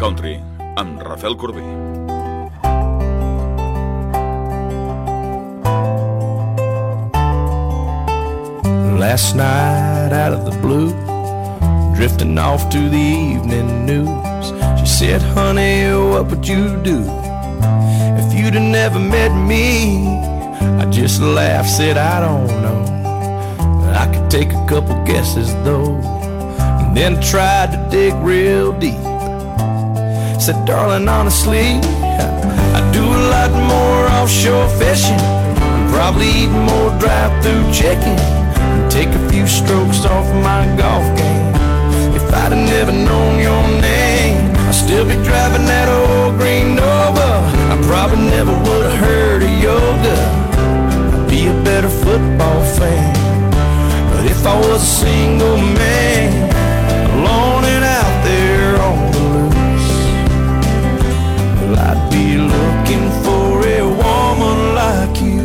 Country, amb Rafael Corbí. Last night out of the blue, drifting off to the evening news, she said, honey, what would you do if you'd have never met me? I just laughed, said, I don't know, I could take a couple guesses though. And then tried to dig real deep. Said, darling, honestly, I do a lot more offshore fishing, probably eat more drive-through chicken, take a few strokes off my golf game. If I'd have never known your name, I'd still be driving that old green Nova. I probably never would have heard of yoga. I'd be a better football fan. But if I was a single man, alone and out there on the loose, well, I'd be looking for a woman like you.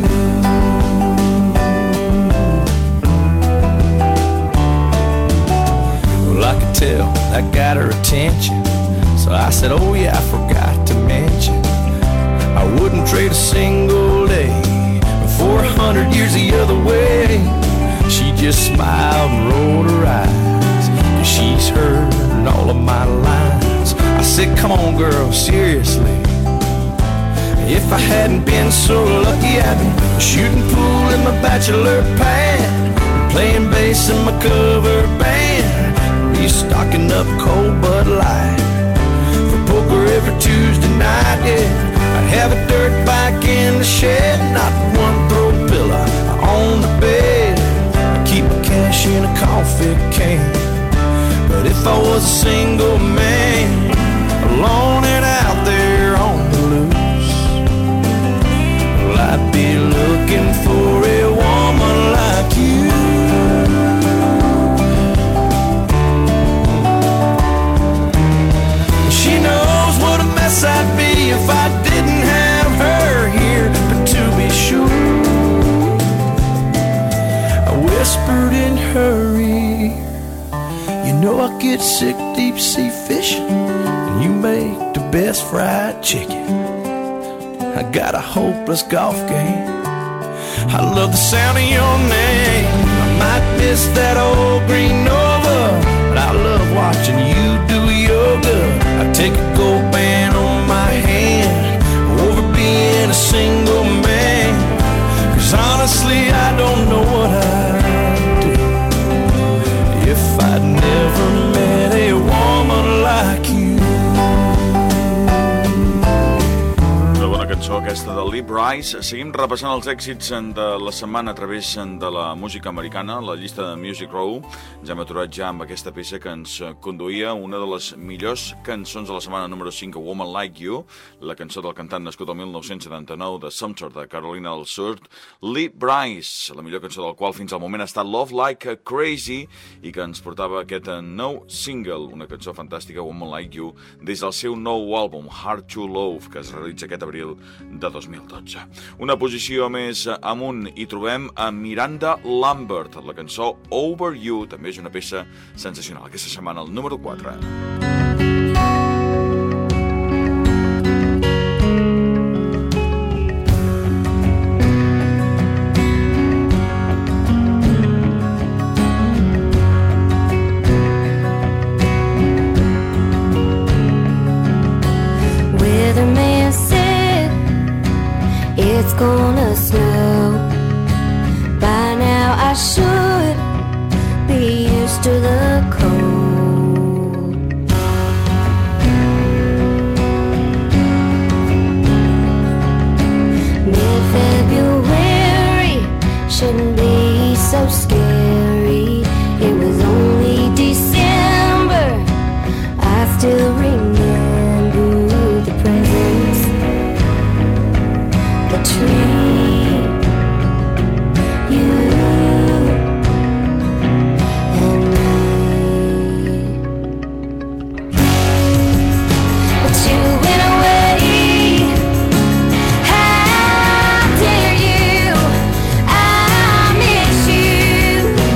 I could tell that got her attention, so I said, oh yeah, I forgot to mention, I wouldn't trade a single day for 100 years the other way. She just smiled and rolled her eyes, and she's heard all of my lines. I said, come on girl, seriously, if I hadn't been so lucky, I'd be shooting pool in my bachelor pad, playing bass in my cover band, be stocking up cold Bud Light for poker every Tuesday night, yeah. I'd have a dirt bike in the shed, not one throw pillow on the bed. I'd keep my cash in a coffee can. But if I was a single man, alone and out there on the loose, well, I'd be looking for a woman like you. I'd be if I didn't have her here. But to be sure, I whispered in her ear, you know I get sick deep sea fishing, and you make the best fried chicken. I got a hopeless golf game, I love the sound of your name. I might miss that old green Nova, but I love watching you do yoga. I take a gold band on my hand over being a single man, 'cause honestly I don't know what I'd do if I'd never met a woman like you. Cançó aquesta de Lee Brice. Seguim repassant els èxits de la setmana a través de la música americana, la llista de Music Row. Ja hem aturat ja amb aquesta peça que ens conduïa una de les millors cançons de la setmana número 5, A Woman Like You, la cançó del cantant nascut el 1979 de Sumter, de Carolina del Sud, Lee Brice, la millor cançó del qual fins al moment ha estat Love Like Crazy, i que ens portava aquest nou single, una cançó fantàstica, Woman Like You, des del seu nou àlbum, Hard to Love, que es realitza aquest abril de 2012. Una posició més amunt hi trobem a Miranda Lambert, la cançó Over You, també és una peça sensacional. Aquesta setmana el número 4. It's gonna snow. By now I should be used to the cold. Mid-February shouldn't be so scary. It was only December. I still remember the presents, the tree, you and me. But you went away. How dare you? I miss you.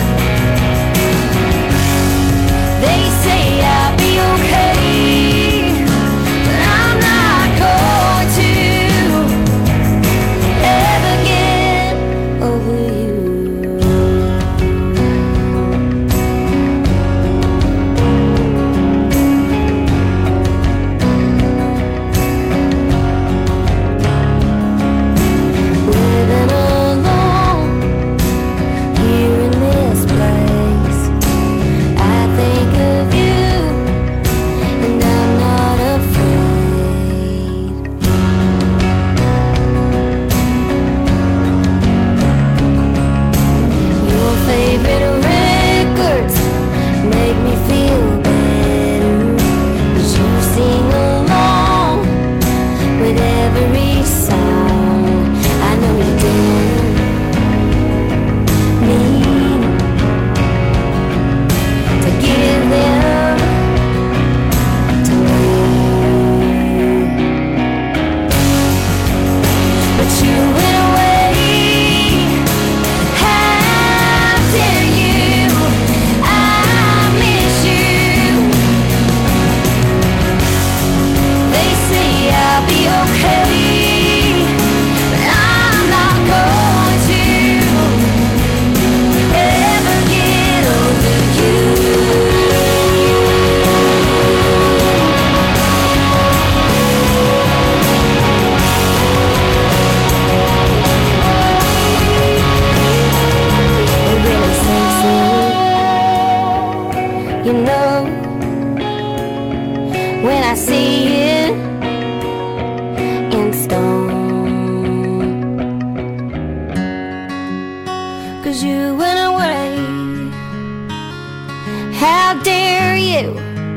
How dare you?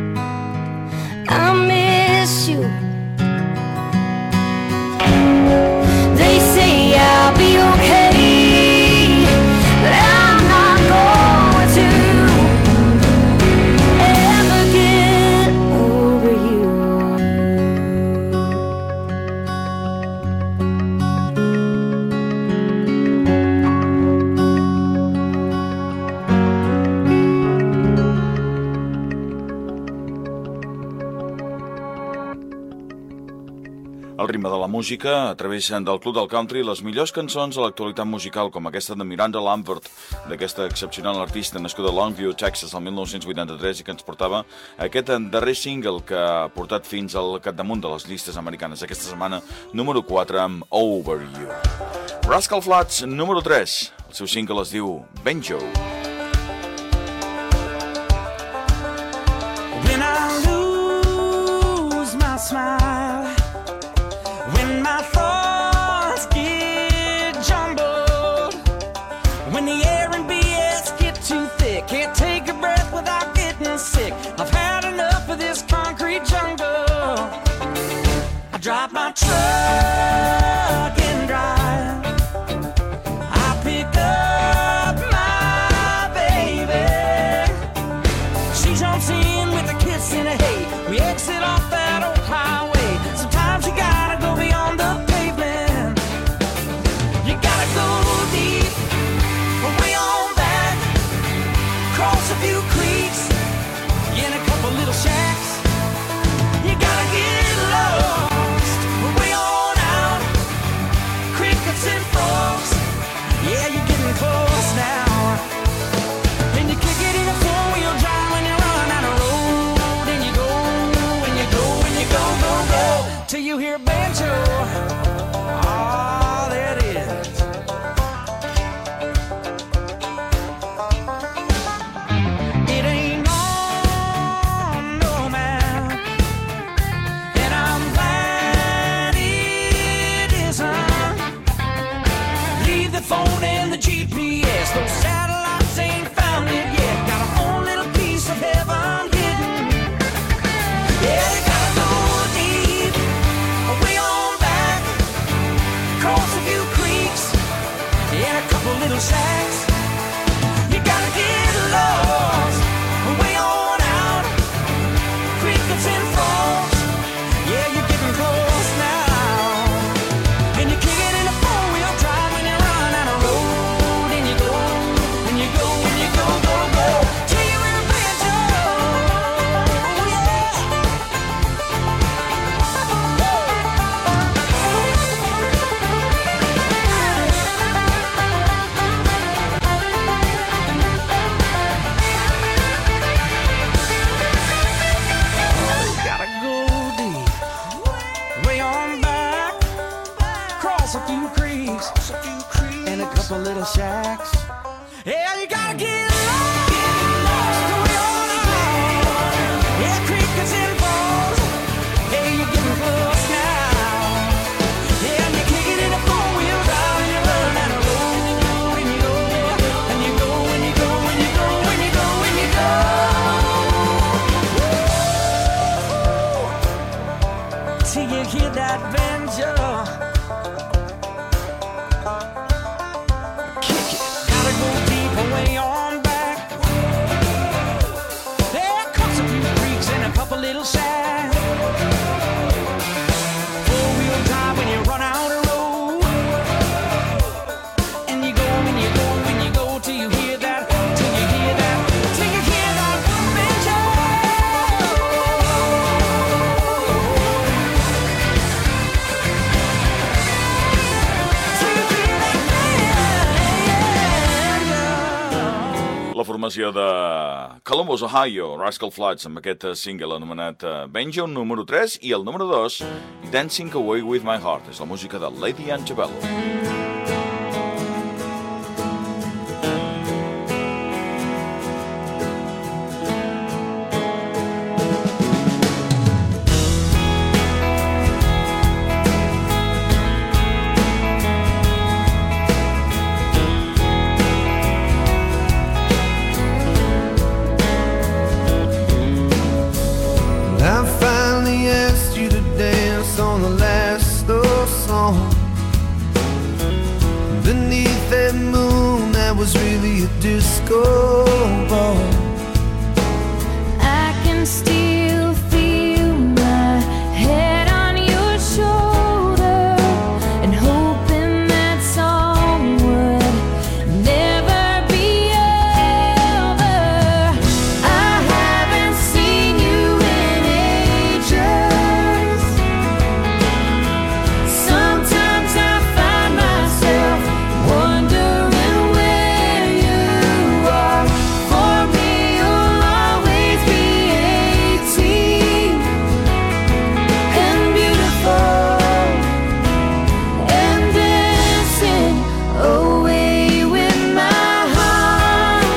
I miss you. They say I'll be okay, but I'm not going to ever get over you. El ritme de la música a través del Club del Country, les millors cançons a l'actualitat musical, com aquesta de Miranda Lambert, d'aquesta excepcional artista nascuda a Longview, Texas, el 1983, i que ens portava aquest darrer single que ha portat fins al capdamunt de les llistes americanes aquesta setmana, número 4, amb Over You. Rascal Flatts, número 3, el seu single es diu Banjo. When I lose my smile, when my thoughts get jumbled, when the air and BS get too thick, can't take a breath without getting sick. I've had enough of this concrete jungle. I drop my truck and drive. I pick up my baby. She jumps in with a kiss in a hay. We exit off that old highway. Sometimes you gotta go beyond the pavement. You gotta go deep, way on back, cross a few creeks, in a couple little shacks. You gotta get lost, way on out, crickets and frogs. Yeah, you're getting close now. And you kick it in a four-wheel drive when you run out of road. And you go, and you go, and you go, go, go, till you hear a banjo. Oh, there it is. It ain't on, no man, and I'm glad it isn't. Leave the phone and the GPS, those satellites ain't found it yet. Got a whole little piece of heaven hidden. Yeah, you gotta go deep, way on back, cross a few creeks, in a couple little shacks. You gotta get lost, way on out, crickets and frogs. Yeah, you're getting close now. And you kick it in a four-wheel drive when you run out of road. And you go, and you go, and you go, go, go, till you hear a banjo. Gotta go deep, way on back, cross a few creeks, and a couple little shacks. Yeah, you gotta get lost, way on out. Yeah, crickets and falls. Hey, you're getting close now. Yeah, and you kick it in a four-wheel drive and you run out of road. And you go, and you go, and you go, and you go, and you go, and you go. Till you hear that banjo. Kick it, gotta go deep, way on back. There comes a few creeks and a couple little shacks. Four-wheel drive when you run out of road. And you go, and you go, and you go till you hear that, till you hear that, till you hear that banjo. La formació de Columbus, Ohio, Rascal Flatts, amb aquest single anomenat Banjo, número 3, i el número 2, Dancing Away With My Heart, és la música de Lady Antebellum. be a disco ball. I can still feel my head on your shoulder and hoping that song would never be over. I haven't seen you in ages. Sometimes I find myself wondering where you are. For me, you'll always be 18 and beautiful and dancing away with my heart.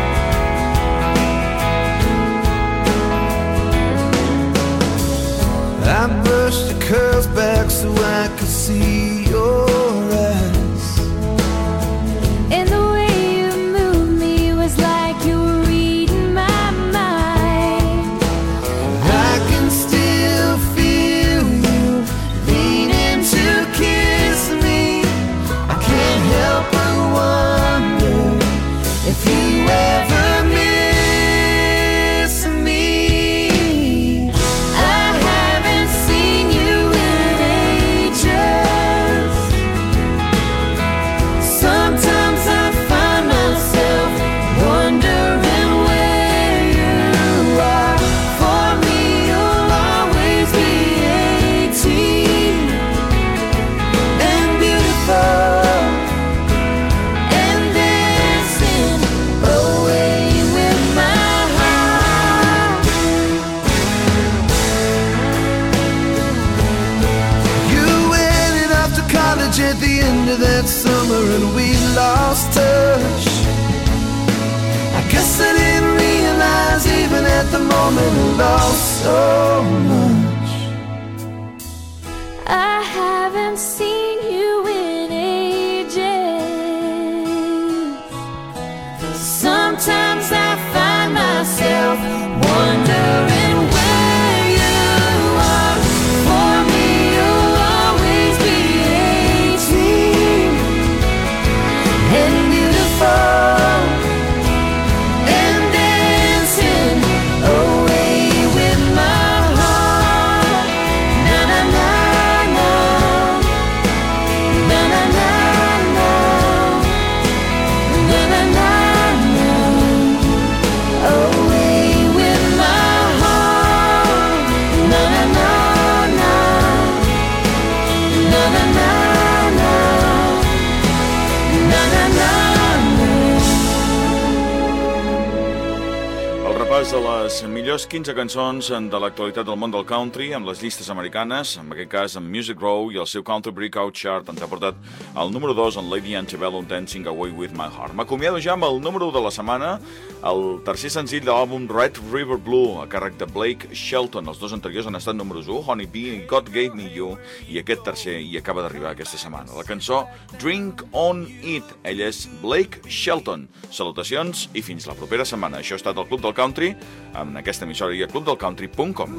I brushed the curls back so I could see your eyes. And the way you moved me was like you were reading my mind. I can still feel you leaning to kiss me. I can't help but wonder if you ever miss me. I haven't seen you in ages. Sometimes I find myself wondering where you are. For me, you'll always be 18 and beautiful and dancing away with my heart. You went off to college at the end of that summer and we lost touch. I guess I didn't realize even at the moment I lost so much. I haven't seen you in ages. Sometimes I find myself wondering where you are. For me, you'll always be 18 and beautiful and dancing away with my heart. Na na na na, na na na na, na na na na, away with my heart. Na na na na, na na na na, na na na na. El repàs de les millors 15 cançons de l'actualitat del món del country amb les llistes americanes, en aquest cas amb Music Row i el seu Country Breakout Chart ens ha portat al número 2 en Lady Antebellum Dancing Away With My Heart. M'acomiado ja amb el número 1 de la setmana, el tercer senzill de l'àlbum Red River Blue, a càrrec de Blake Shelton. Els dos anteriors han estat números 1, Honey Bee i God Gave Me You, i aquest tercer hi acaba d'arribar aquesta setmana. La cançó Drink On It. Ell és Blake Shelton. Salutacions i fins la propera setmana. Això ha estat el Club del Country, en aquesta emissora i a clubdelcountry.com.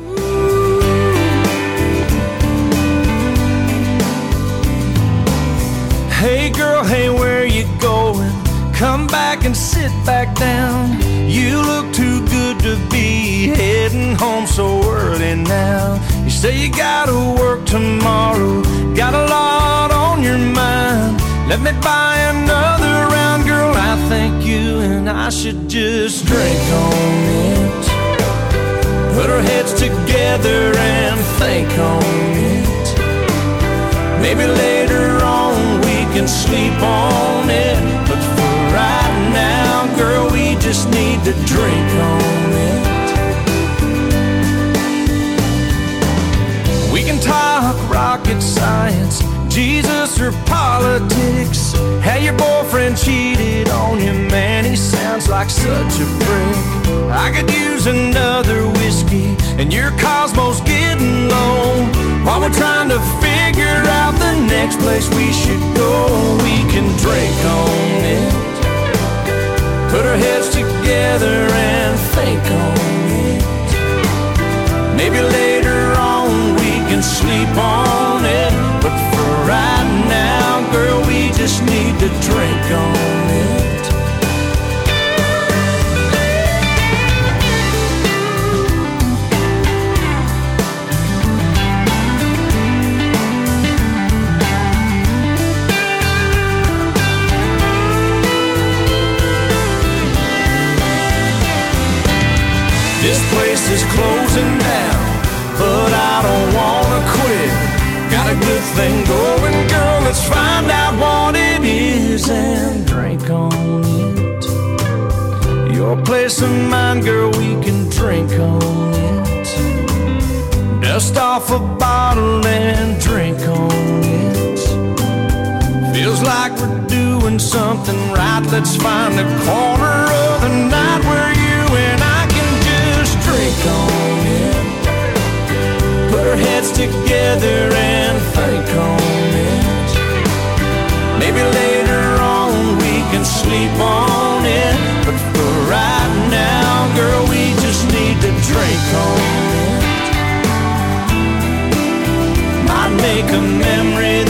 Hey girl, hey, where you going? Come back and sit back down. You look too good to be heading home so early now. You say you gotta work tomorrow, got a lot on your mind. Let me buy another round, girl, I think you and I should just drink on it. Put our heads together and think on it. Maybe later on we can sleep on it, but for right now, girl, we just need to drink on it. We can talk rocket science, Jesus or politics. How your boyfriend cheated on you, man, he sounds like such a prick. I could use another whiskey, and your Cosmo's getting low. While we're trying to figure out the next place we should go, we can drink on it. Put our heads together and think on it. Maybe later on we can sleep on it, but for right now, girl, we just need to drink on it. is closing down, but I don't wanna quit. Got a good thing going, girl, let's find out what it is and drink on it. Your place and mine, girl, we can drink on it. Dust off a bottle and drink on it. Feels like we're doing something right. Let's find a corner of the night where you and I can just drink on it. Put our heads together and think on it. Maybe later on we can sleep on it, but for right now, girl, we just need to drink on it. Might make a memory